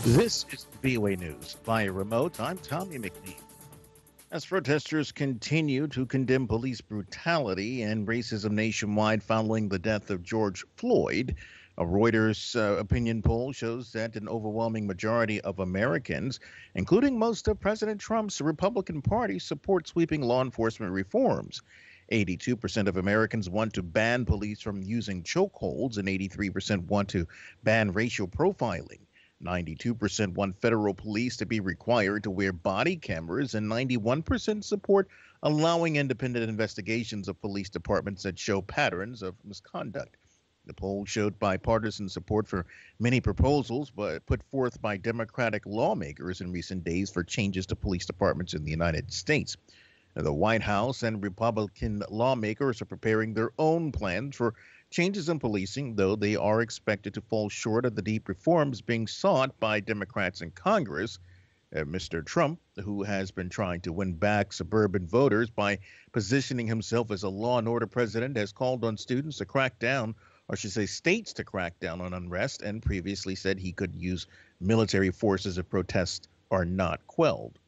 This is VOA News. Via remote, I'm Tommy McNeil. As protesters continue to condemn police brutality and racism nationwide following the death of George Floyd, a Reuters opinion poll shows that an overwhelming majority of Americans, including most of President Trump's Republican Party, support sweeping law enforcement reforms. 82% of Americans want to ban police from using chokeholds, and 83% want to ban racial profiling. 92% want federal police to be required to wear body cameras, and 91% support allowing independent investigations of police departments that show patterns of misconduct. The poll showed bipartisan support for many proposals put forth by Democratic lawmakers in recent days for changes to police departments in the United States. The White House and Republican lawmakers are preparing their own plans for changes in policing, though they are expected to fall short of the deep reforms being sought by Democrats in Congress. Mr. Trump, who has been trying to win back suburban voters by positioning himself as a law and order president, has called on students to crack down, or I should say states to crack down on unrest, and previously said he could use military forces if protests are not quelled.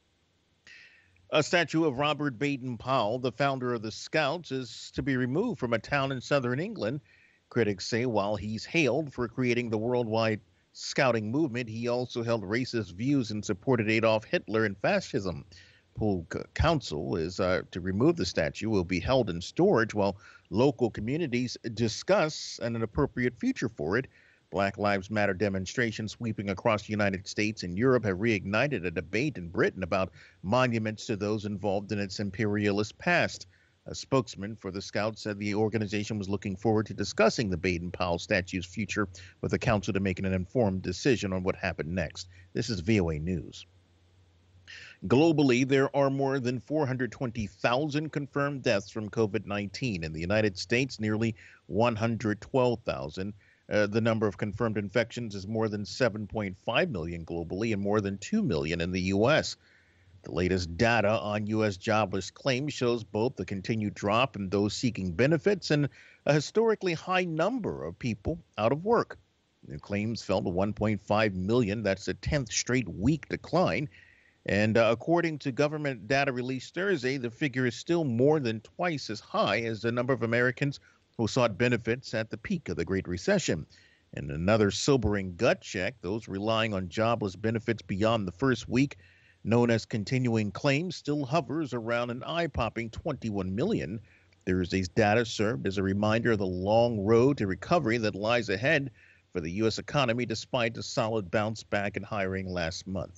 A statue of Robert Baden-Powell, the founder of the Scouts, is to be removed from a town in southern England. Critics say while he's hailed for creating the worldwide scouting movement, he also held racist views and supported Adolf Hitler and fascism. Full council is to remove the statue will be held in storage while local communities discuss an appropriate future for it. Black Lives Matter demonstrations sweeping across the United States and Europe have reignited a debate in Britain about monuments to those involved in its imperialist past. A spokesman for the Scouts said the organization was looking forward to discussing the Baden-Powell statue's future with the council to make an informed decision on what happened next. This is VOA News. Globally, there are more than 420,000 confirmed deaths from COVID-19. In the United States, nearly 112,000. The number of confirmed infections is more than 7.5 million globally and more than 2 million in the U.S. The latest data on U.S. jobless claims shows both the continued drop in those seeking benefits and a historically high number of people out of work. The claims fell to 1.5 million. That's a 10th straight week decline. And according to government data released Thursday, the figure is still more than twice as high as the number of Americans who sought benefits at the peak of the Great Recession. In another sobering gut check, those relying on jobless benefits beyond the first week, known as continuing claims, still hovers around an eye-popping 21 million. Thursday's data served as a reminder of the long road to recovery that lies ahead for the U.S. economy, despite a solid bounce back in hiring last month.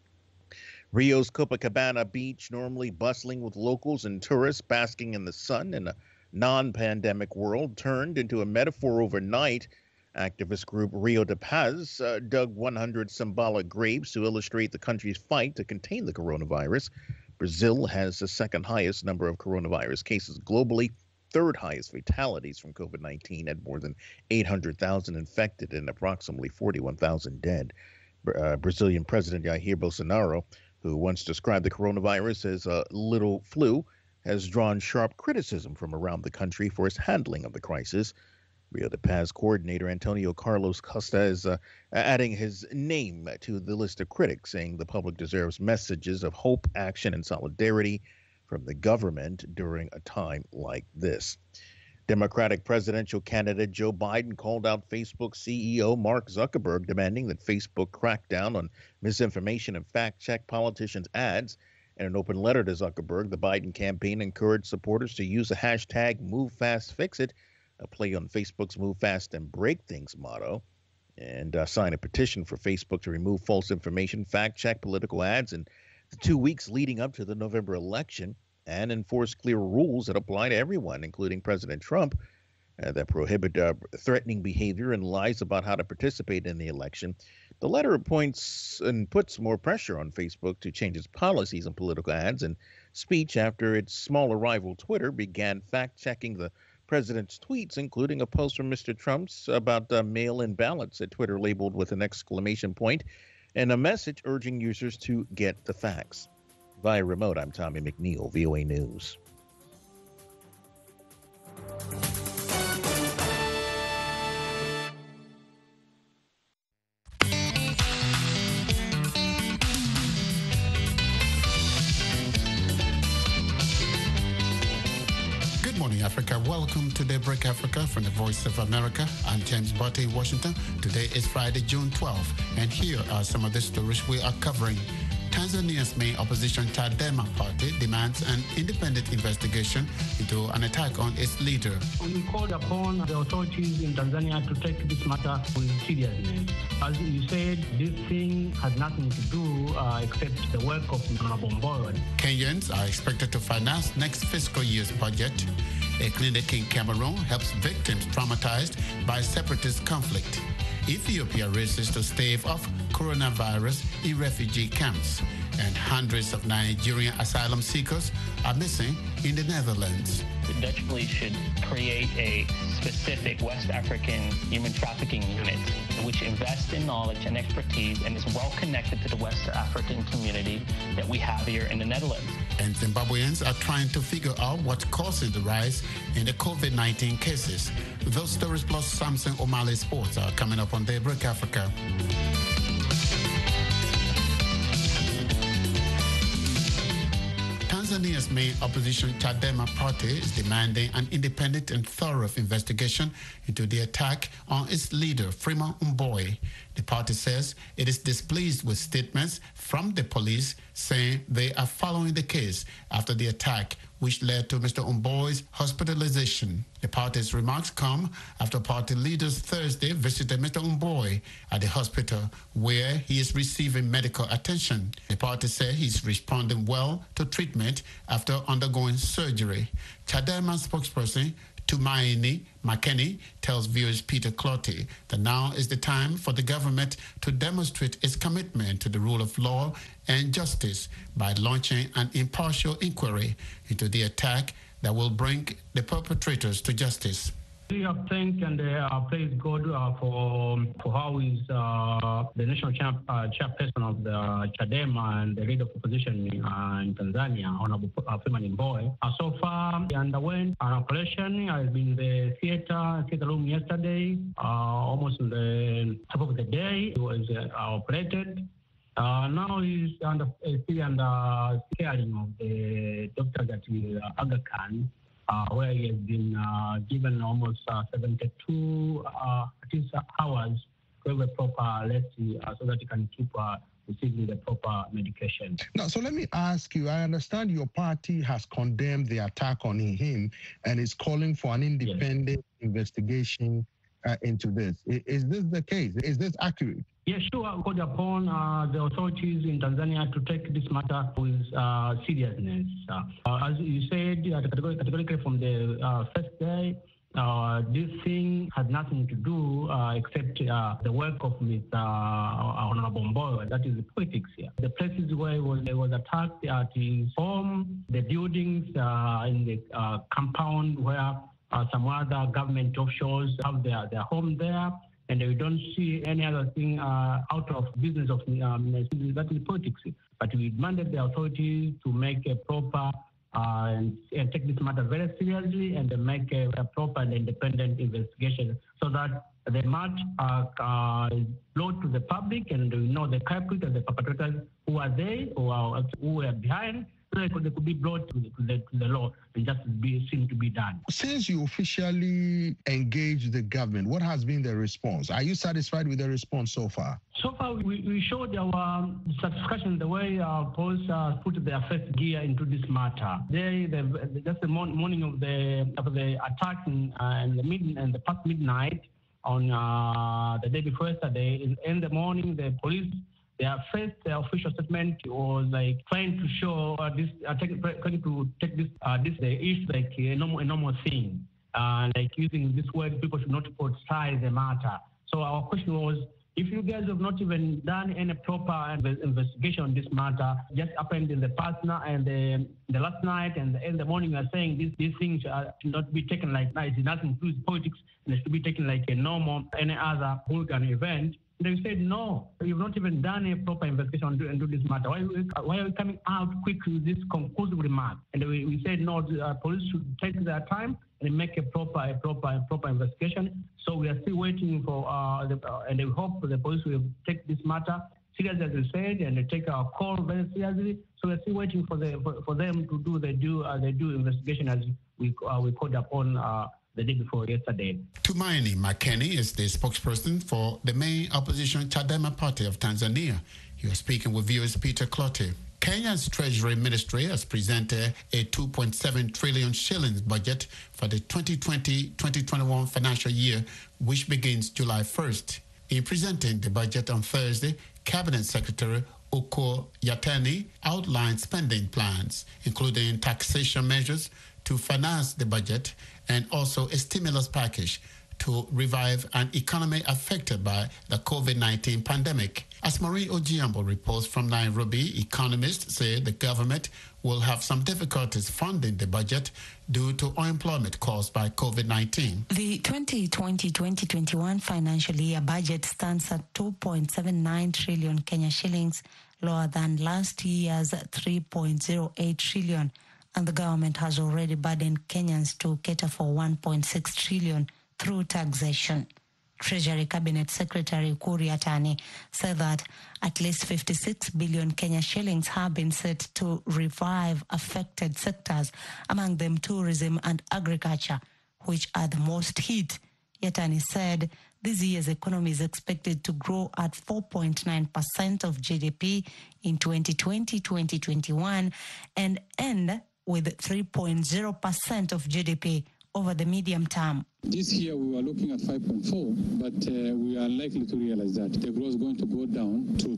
Rio's Copacabana Beach, normally bustling with locals and tourists basking in the sun in a non-pandemic world, turned into a metaphor overnight. Activist group Rio de Paz dug 100 symbolic graves to illustrate the country's fight to contain the coronavirus. Brazil has the second highest number of coronavirus cases globally, third highest fatalities from COVID-19 at more than 800,000 infected and approximately 41,000 dead. Brazilian President Jair Bolsonaro, who once described the coronavirus as a little flu, has drawn sharp criticism from around the country for its handling of the crisis. Rio de Paz coordinator Antonio Carlos Costa is adding his name to the list of critics, saying the public deserves messages of hope, action, and solidarity from the government during a time like this. Democratic presidential candidate Joe Biden called out Facebook CEO Mark Zuckerberg, demanding that Facebook crack down on misinformation and fact-check politicians' ads. In an open letter to Zuckerberg, the Biden campaign encouraged supporters to use the hashtag MoveFastFixIt, a play on Facebook's Move Fast and Break Things motto, and sign a petition for Facebook to remove false information, fact-check political ads in the 2 weeks leading up to the November election, and enforce clear rules that apply to everyone, including President Trump, that prohibit threatening behavior and lies about how to participate in the election. The letter points and puts more pressure on Facebook to change its policies on political ads and speech after its smaller rival Twitter began fact-checking the president's tweets, including a post from Mr. Trump's about mail-in ballots that Twitter labeled with an exclamation point and a message urging users to get the facts. Via remote, I'm Tommy McNeil, VOA News. morning, Africa. Welcome to Daybreak Africa from the Voice of America. I'm James Botte in Washington. Today is Friday, June 12th, and here are some of the stories we are covering. Tanzania's main opposition Chadema party demands an independent investigation into an attack on its leader. We called upon the authorities in Tanzania to take this matter with seriousness. As you said, this thing has nothing to do except the work of Mbowe. Kenyans are expected to finance next fiscal year's budget. A clinic in Cameroon helps victims traumatized by separatist conflict. Ethiopia races to stave off coronavirus in refugee camps. And hundreds of Nigerian asylum seekers are missing in the Netherlands. The Dutch police should create a specific West African human trafficking unit which invests in knowledge and expertise and is well connected to the West African community that we have here in the Netherlands. And Zimbabweans are trying to figure out what's causing the rise in the COVID-19 cases. Those stories plus Samson O'Malley Sports are coming up on Daybreak Africa. Tanzania's main opposition Chadema party is demanding an independent and thorough investigation into the attack on its leader, Freeman Mbowe. The party says it is displeased with statements from the police saying they are following the case after the attack, which led to Mr. Mbowe's hospitalization. The party's remarks come after party leaders Thursday visited Mr. Mbowe at the hospital where he is receiving medical attention. The party said he's responding well to treatment after undergoing surgery. Chadema spokesperson Tumaini Makeni tells viewers Peter Clotty that now is the time for the government to demonstrate its commitment to the rule of law and justice by launching an impartial inquiry into the attack that will bring the perpetrators to justice. We have thanked and praised God for how is the national chairperson of the Chadema and the leader of opposition in Tanzania, Honorable Freeman Mbowe. So far, he underwent an operation. Has been in the theater room yesterday, almost in the top of the day. He was operated. Now he's still under caring of the doctors at Aga Khan, where he has been given almost 72 hours to have a proper rest so that he can keep receiving the proper medication. Now, so let me ask you, I understand your party has condemned the attack on him and is calling for an independent investigation into this. Is this the case? Is this accurate? Yes, sure. I called upon the authorities in Tanzania to take this matter with seriousness. As you said, categorically from the first day, this thing had nothing to do except the work of Mr. Honorable Mbowe. That is the politics here. The places where he was attacked at his home, the buildings in the compound where some other government officials have their home there, and we don't see any other thing out of business of that is politics. But we demanded the authorities to make a proper and take this matter very seriously and make a proper and independent investigation so that the match is brought to the public and we know the culprit and the perpetrators who are there or who were behind. So they could be brought to the law and just seem to be done. Since you officially engaged the government, what has been the response? Are you satisfied with the response so far? So far, we showed our satisfaction the way police put their first gear into this matter. Just the morning of the attack in the past midnight on the day before yesterday, in the morning, the police. Their first official statement was like trying to show trying to take this issue like a normal thing, like using this word, people should not politicize the matter. So our question was, if you guys have not even done any proper investigation on this matter, just happened in the past night and the last night and in the morning, you are saying these things should not be taken like that. It's nothing to do with politics, and it should be taken like a normal any other hooligan event. They said, no, you've not even done a proper investigation into this matter. Why are we coming out quickly with this conclusive remark? And we said, no, the police should take their time and make a proper investigation. So we are still waiting for, and we hope the police will take this matter serious, as you said, and they take our call very seriously. So we're still waiting for them to do the due investigation, as we called upon the day before yesterday. Tumaini Makeni is the spokesperson for the main opposition Chadema Party of Tanzania. He was speaking with viewers Peter Clotte. Kenya's Treasury Ministry has presented a 2.7 trillion shillings budget for the 2020-2021 financial year, which begins July 1st. In presenting the budget on Thursday, Cabinet Secretary Oko Yatani outlined spending plans, including taxation measures to finance the budget and also a stimulus package to revive an economy affected by the COVID-19 pandemic. As Marie Ojiambo reports from Nairobi, economists say the government will have some difficulties funding the budget due to unemployment caused by COVID-19. The 2020-2021 financial year budget stands at 2.79 trillion Kenya shillings, lower than last year's 3.08 trillion, and the government has already burdened Kenyans to cater for 1.6 trillion through taxation. Treasury Cabinet Secretary Ukur Yatani said that at least 56 billion Kenya shillings have been set to revive affected sectors, among them tourism and agriculture, which are the most hit. Yatani said this year's economy is expected to grow at 4.9% of GDP in 2020-2021 and end with 3.0% of GDP over the medium term. This year we were looking at 5.4, but we are likely to realize that the growth is going to go down to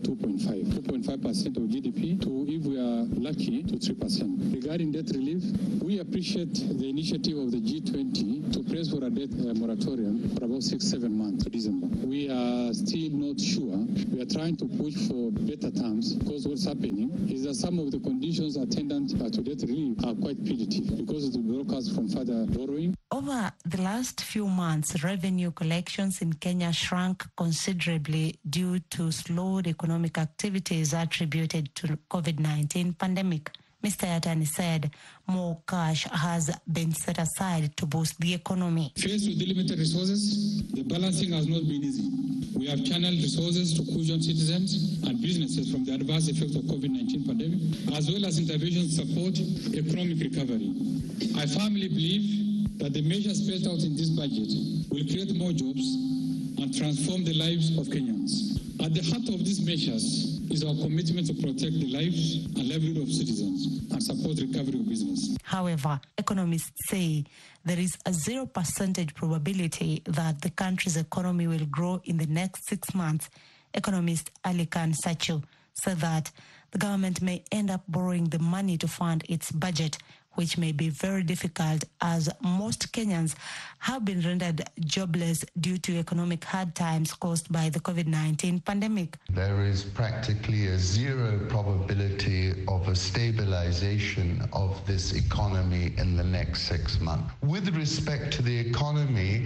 2.5% of GDP to, if we are lucky, to 3%. Regarding debt relief, we appreciate the initiative of the G20 to press for a debt moratorium for about 6-7 months to December. We are still not sure. We are trying to push for better terms because what's happening is that some of the conditions attendant to debt relief are quite punitive because it will block us from further borrowing. Over the last few months, revenue collections in Kenya shrunk considerably due to slowed economic activities attributed to COVID-19 pandemic. Mr. Yatani said more cash has been set aside to boost the economy. Faced with limited resources, the balancing has not been easy. We have channeled resources to cushion citizens and businesses from the adverse effects of COVID-19 pandemic, as well as interventions to support economic recovery. I firmly believe that the measures spelled out in this budget will create more jobs and transform the lives of Kenyans. At the heart of these measures is our commitment to protect the lives and livelihood of citizens and support recovery of business. However, economists say there is a 0% probability that the country's economy will grow in the next 6 months. Economist Ali Khan Sachu said that the government may end up borrowing the money to fund its budget, which may be very difficult as most Kenyans have been rendered jobless due to economic hard times caused by the COVID-19 pandemic. There is practically a 0 probability of a stabilization of this economy in the next 6 months. With respect to the economy,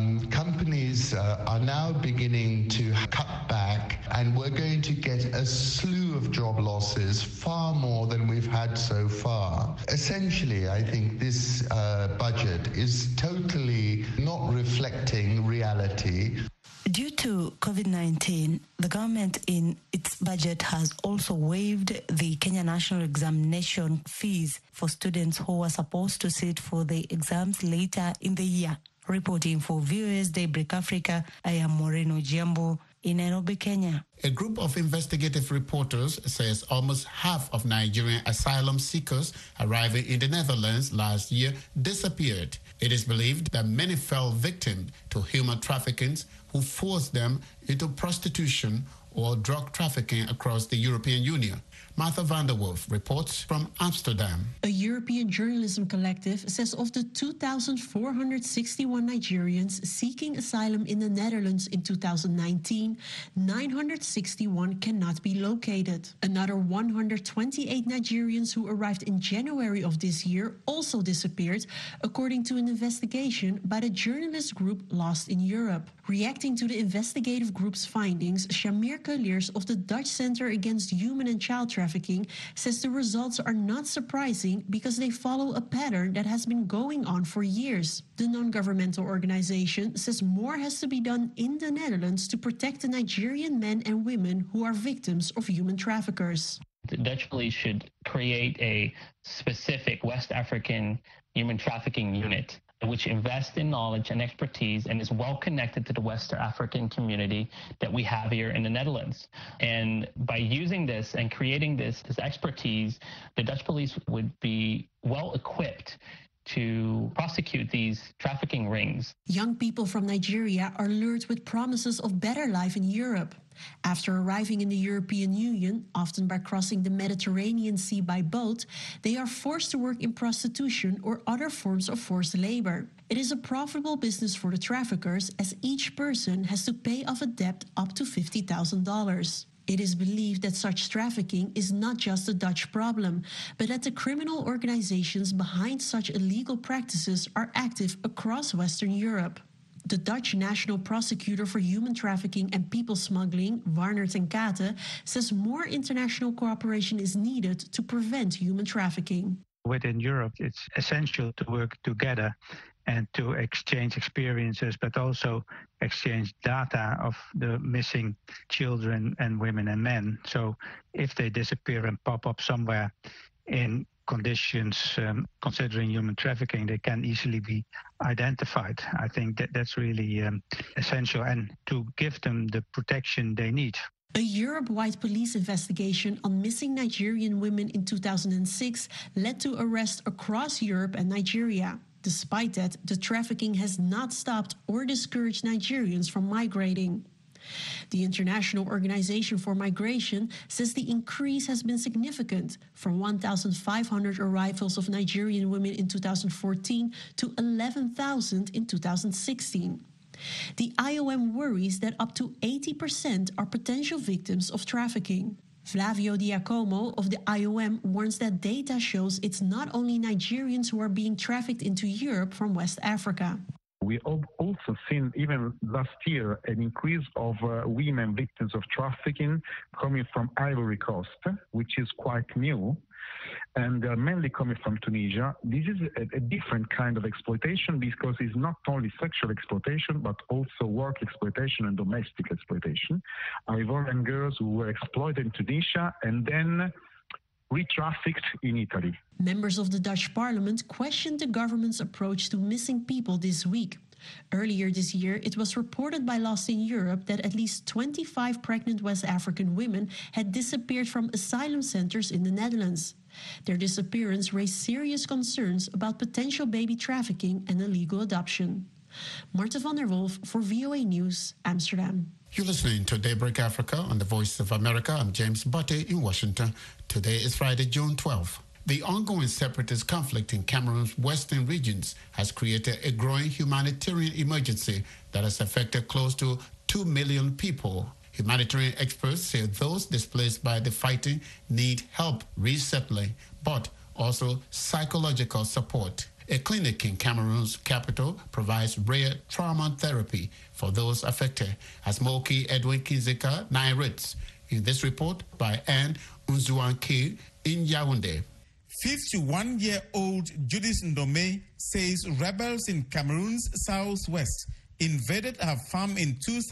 companies are now beginning to cut back, and we're going to get a slew of job losses, far more than we've had so far. Essentially, I think this budget is totally not reflecting reality. Due to COVID-19, the government in its budget has also waived the Kenya National Examination fees for students who are supposed to sit for the exams later in the year. Reporting for Viewers Daybreak Africa, I am Maureen Ojiambo in Nairobi, Kenya. A group of investigative reporters says almost half of Nigerian asylum seekers arriving in the Netherlands last year disappeared. It is believed that many fell victim to human trafficking who forced them into prostitution or drug trafficking across the European Union. Martha van der Wolf reports from Amsterdam. A European journalism collective says of the 2,461 Nigerians seeking asylum in the Netherlands in 2019, 961 cannot be located. Another 128 Nigerians who arrived in January of this year also disappeared, according to an investigation by the journalist group Lost in Europe. Reacting to the investigative group's findings, Shamir Monica Leers of the Dutch Center Against Human and Child Trafficking says the results are not surprising because they follow a pattern that has been going on for years. The non-governmental organization says more has to be done in the Netherlands to protect the Nigerian men and women who are victims of human traffickers. The Dutch police should create a specific West African human trafficking unit which invests in knowledge and expertise and is well connected to the West African community that we have here in the Netherlands. And by using this and creating this expertise, the Dutch police would be well equipped to prosecute these trafficking rings. Young people from Nigeria are lured with promises of better life in Europe. After arriving in the European Union, often by crossing the Mediterranean Sea by boat, they are forced to work in prostitution or other forms of forced labor. It is a profitable business for the traffickers, as each person has to pay off a debt up to $50,000. It is believed that such trafficking is not just a Dutch problem, but that the criminal organizations behind such illegal practices are active across Western Europe. The Dutch National Prosecutor for Human Trafficking and People Smuggling, Warner ten Kate, says more international cooperation is needed to prevent human trafficking. Within Europe, it's essential to work together and to exchange experiences, but also exchange data of the missing children and women and men. So if they disappear and pop up somewhere in conditions considering human trafficking, they can easily be identified. I think that's really essential, and to give them the protection they need. A Europe-wide police investigation on missing Nigerian women in 2006 led to arrests across Europe and Nigeria. Despite that, the trafficking has not stopped or discouraged Nigerians from migrating. The International Organization for Migration says the increase has been significant, from 1,500 arrivals of Nigerian women in 2014 to 11,000 in 2016. The IOM worries that up to 80% are potential victims of trafficking. Flavio Diacomo of the IOM warns that data shows it's not only Nigerians who are being trafficked into Europe from West Africa. We have also seen, even last year, an increase of women victims of trafficking coming from Ivory Coast, which is quite new, and they're mainly coming from Tunisia. This is a different kind of exploitation because it's not only sexual exploitation, but also work exploitation and domestic exploitation. Ivorian girls who were exploited in Tunisia and then re-trafficked in Italy. Members of the Dutch parliament questioned the government's approach to missing people this week. Earlier this year, it was reported by Lost in Europe that at least 25 pregnant West African women had disappeared from asylum centers in the Netherlands. Their disappearance raised serious concerns about potential baby trafficking and illegal adoption. Marta van der Wolf for VOA News, Amsterdam. You're listening to Daybreak Africa on the Voice of America. I'm James Butte in Washington. Today is Friday, June 12th. The ongoing separatist conflict in Cameroon's western regions has created a growing humanitarian emergency that has affected close to 2 million people. Humanitarian experts say those displaced by the fighting need help resettling, but also psychological support. A clinic in Cameroon's capital provides rare trauma therapy for those affected, as Moki Edwin Kinzeka narrates in this report by Anne Unzuanki in Yaoundé. 51-year-old Judith Ndome says rebels in Cameroon's southwest invaded her farm in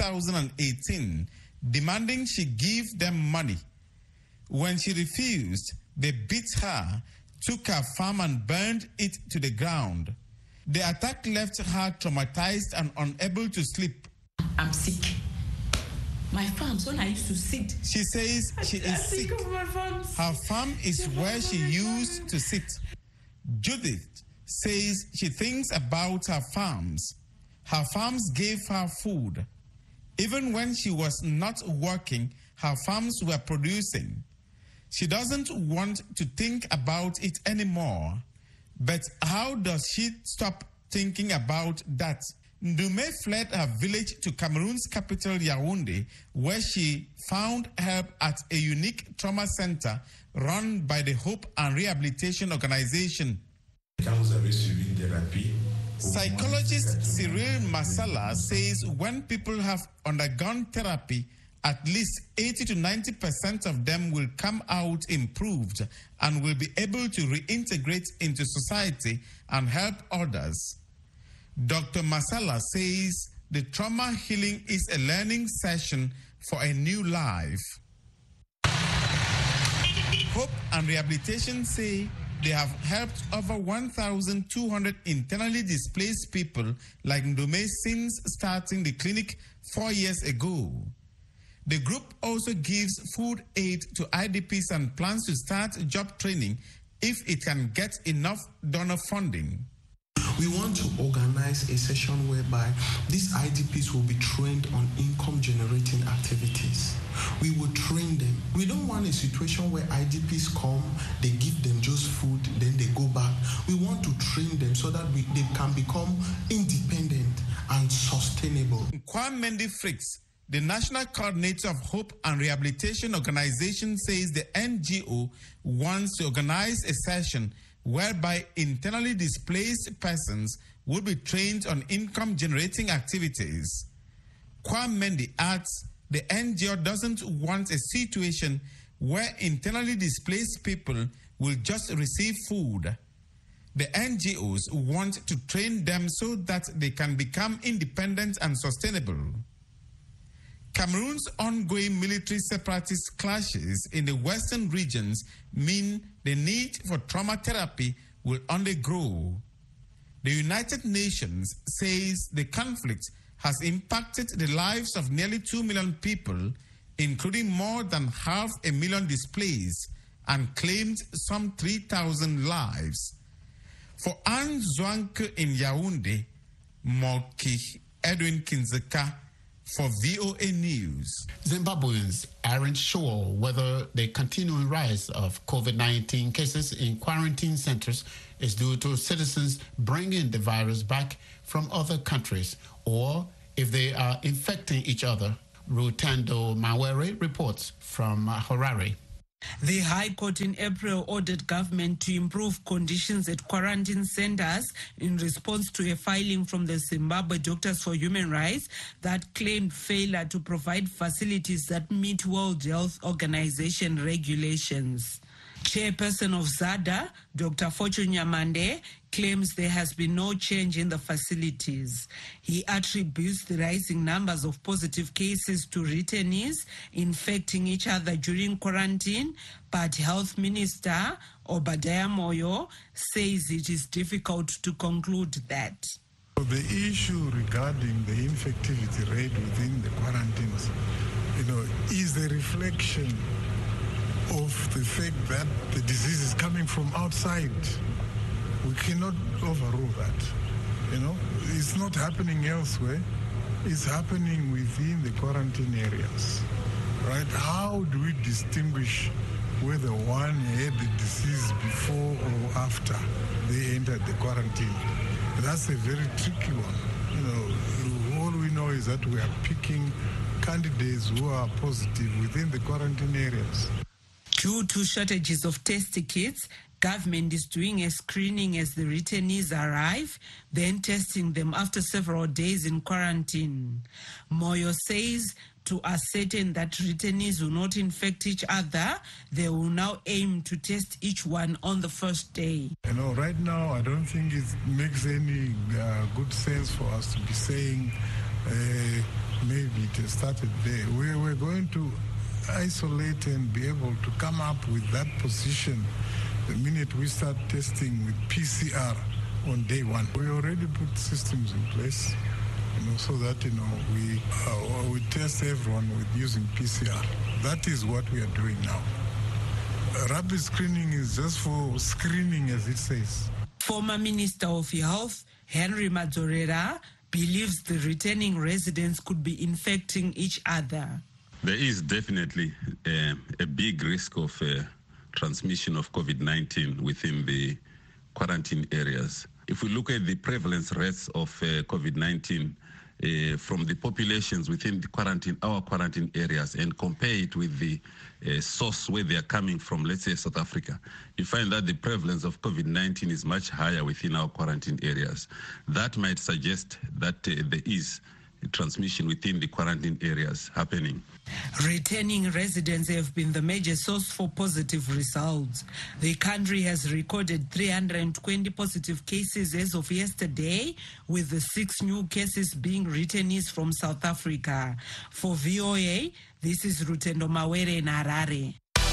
2018, demanding she give them money. When she refused, they beat her, took her farm and burned it to the ground. The attack left her traumatized and unable to sleep. I'm sick. My farms, when I used to sit. She says she is sick. Her farm is where she used to sit. Judith says she thinks about her farms. Her farms gave her food. Even when she was not working, her farms were producing. She doesn't want to think about it anymore. But how does she stop thinking about that? Ndume fled her village to Cameroon's capital, Yaoundé, where she found help at a unique trauma center run by the Hope and Rehabilitation Organization. Psychologist Cyril Masala says when people have undergone therapy at least 80 to 90% of them will come out improved and will be able to reintegrate into society and help others. Dr. Masala says the trauma healing is a learning session for a new life. Hope and Rehabilitation say they have helped over 1,200 internally displaced people like Ndome since starting the clinic 4 years ago. The group also gives food aid to IDPs and plans to start job training if it can get enough donor funding. We want to organize a session whereby these IDPs will be trained on income-generating activities. We will train them. We don't want a situation where IDPs come, they give them just food, then they go back. We want to train them so that they can become independent and sustainable. Kwame Fricks, the National Coordinator of Hope and Rehabilitation Organization, says the NGO wants to organize a session whereby internally displaced persons will be trained on income-generating activities. Kwame adds the NGO doesn't want a situation where internally displaced people will just receive food. The NGOs want to train them so that they can become independent and sustainable. Cameroon's ongoing military separatist clashes in the western regions mean the need for trauma therapy will only grow. The United Nations says the conflict has impacted the lives of nearly 2 million people, including more than 500,000 displaced, and claimed some 3,000 lives. For Anne Zwanke in Yaoundé, Moki Edwin Kinzeka, for VOA News. Zimbabweans aren't sure whether the continuing rise of COVID-19 cases in quarantine centers is due to citizens bringing the virus back from other countries or if they are infecting each other. Rutendo Mawere reports from Harare. The High Court in April ordered government to improve conditions at quarantine centers in response to a filing from the Zimbabwe Doctors for Human Rights that claimed failure to provide facilities that meet World Health Organization regulations. Chairperson of ZADA, Dr. Fortune Nyamande, claims there has been no change in the facilities. He attributes the rising numbers of positive cases to returnees infecting each other during quarantine, but Health Minister Obadiah Moyo says it is difficult to conclude that. The issue regarding the infectivity rate within the quarantines, is a reflection of the fact that the disease is coming from outside. We cannot overrule that. It's not happening elsewhere. It's happening within the quarantine areas, right? How do we distinguish whether one had the disease before or after they entered the quarantine? That's a very tricky one. All we know is that we are picking candidates who are positive within the quarantine areas. Due to shortages of test kits, government is doing a screening as the returnees arrive, then testing them after several days in quarantine. Moyo says to ascertain that returnees will not infect each other, they will now aim to test each one on the first day. Right now, I don't think it makes any good sense for us to be saying maybe it has started there. We're going to isolate and be able to come up with that position the minute we start testing with PCR on day one. We already put systems in place, so that we test everyone with using PCR. That is what we are doing now. Rapid screening is just for screening, as it says. Former Minister of Health Henry Madzorera believes the returning residents could be infecting each other. There is definitely a big risk of transmission of COVID-19 within the quarantine areas. If we look at the prevalence rates of COVID-19 from the populations within our quarantine areas, and compare it with the source where they are coming from, let's say South Africa, you find that the prevalence of COVID-19 is much higher within our quarantine areas. That might suggest that there is transmission within the quarantine areas happening. Returning residents have been the major source for positive results. The country has recorded 320 positive cases as of yesterday, with the 6 new cases being returnees from South Africa. For VOA, this is Rutendo Mawere in Harare.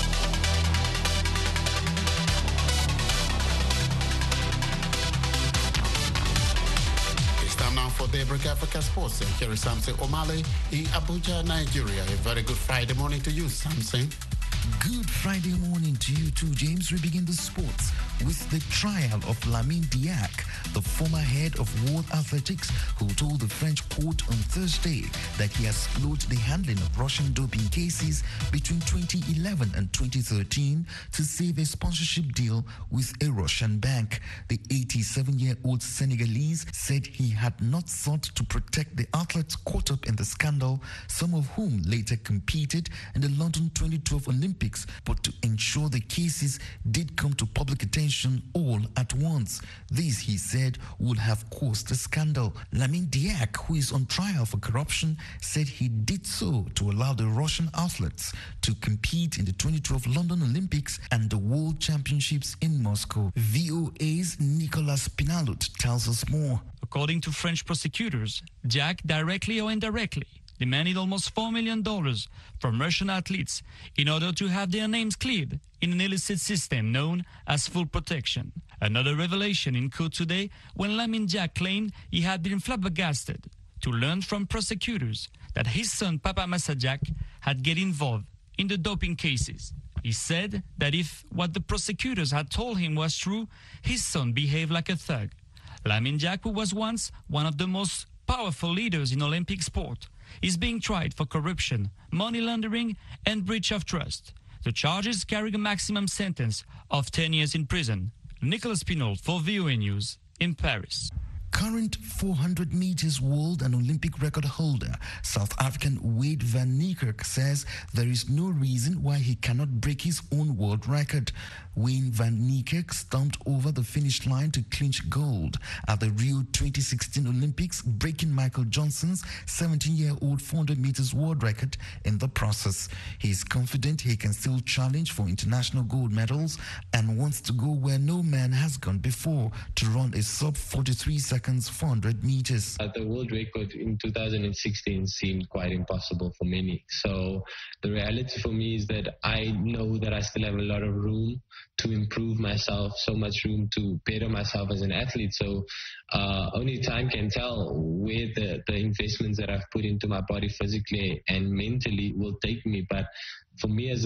For Daybreak Africa Sports, here is Samson Omale in Abuja, Nigeria. A very good Friday morning to you, Samson. Good Friday morning to you too, James. We begin the sports with the trial of Lamine Diack, the former head of World Athletics, who told the French court on Thursday that he has slowed the handling of Russian doping cases between 2011 and 2013 to save a sponsorship deal with a Russian bank. The 87-year-old Senegalese said he had not sought to protect the athletes caught up in the scandal, some of whom later competed in the London 2012 Olympics, but to ensure the cases did come to public attention all at once. This, he said, would have caused a scandal. Lamine Diack, who is on trial for corruption, said he did so to allow the Russian athletes to compete in the 2012 London Olympics and the World Championships in Moscow. VOA's Nicolas Pinalot tells us more. According to French prosecutors, Diack, directly or indirectly, demanded almost $4 million from Russian athletes in order to have their names cleared in an illicit system known as full protection. Another revelation in court today when Lamine Diack claimed he had been flabbergasted to learn from prosecutors that his son Papa Massa Diack had get involved in the doping cases. He said that if what the prosecutors had told him was true, his son behaved like a thug. Lamine Diack, who was once one of the most powerful leaders in Olympic sport, is being tried for corruption, money laundering, and breach of trust. The charges carry a maximum sentence of 10 years in prison. Nicolas Pinot for VOA News in Paris. Current 400 meters world and Olympic record holder, South African Wade van Niekerk, says there is no reason why he cannot break his own world record. Wayne van Niekerk stomped over the finish line to clinch gold at the Rio 2016 Olympics, breaking Michael Johnson's 17-year-old 400 meters world record in the process. He is confident he can still challenge for international gold medals and wants to go where no man has gone before, to run a sub-43 seconds 400 meters. The world record in 2016 seemed quite impossible for many. So the reality for me is that I know that I still have a lot of room to improve myself, so much room to better myself as an athlete. So only time can tell where the investments that I've put into my body physically and mentally will take me. But for me as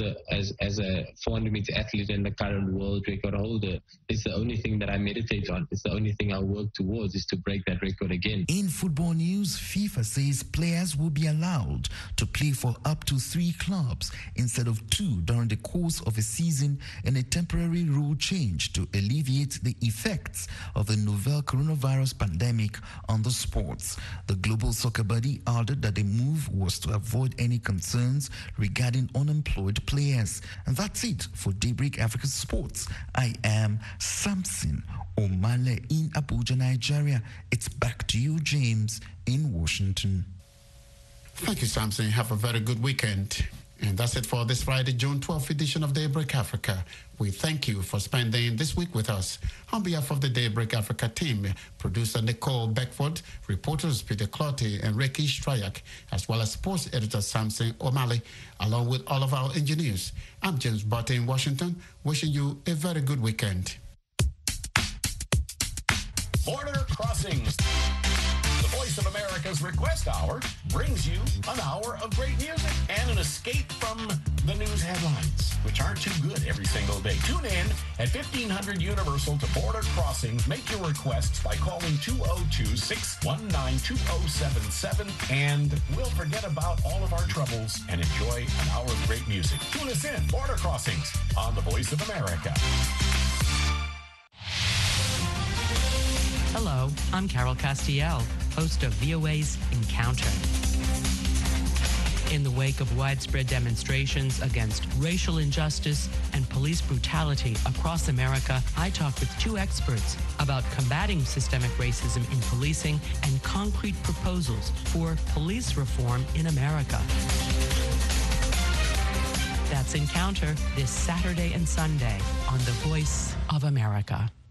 a 400 meter athlete and the current world record holder, it's the only thing that I meditate on. It's the only thing I work towards, is to break that record again. In football news, FIFA says players will be allowed to play for up to 3 clubs instead of 2 during the course of a season, in a temporary rule change to alleviate the effects of the novel coronavirus pandemic on the sports. The global soccer body added that the move was to avoid any concerns regarding unemployed players. And that's it for Daybreak Africa Sports. I am Samson Omale in Abuja, Nigeria. It's back to you, James, in Washington. Thank you, Samson. Have a very good weekend. And that's it for this Friday, June 12th edition of Daybreak Africa. We thank you for spending this week with us. On behalf of the Daybreak Africa team, producer Nicole Beckford, reporters Peter Clotty and Ricky Strayak, as well as sports editor Samson O'Malley, along with all of our engineers, I'm James Butte in Washington, wishing you a very good weekend. Border Crossings. The Voice of America's Request Hour brings you an hour of great music and an escape from the news headlines, which aren't too good every single day. Tune in at 1500 Universal to Border Crossings. Make your requests by calling 202-619-2077, and we'll forget about all of our troubles and enjoy an hour of great music. Tune us in, Border Crossings, on the Voice of America. Hello, I'm Carol Castiel, host of VOA's Encounter. In the wake of widespread demonstrations against racial injustice and police brutality across America, I talked with two experts about combating systemic racism in policing and concrete proposals for police reform in America. That's Encounter this Saturday and Sunday on The Voice of America.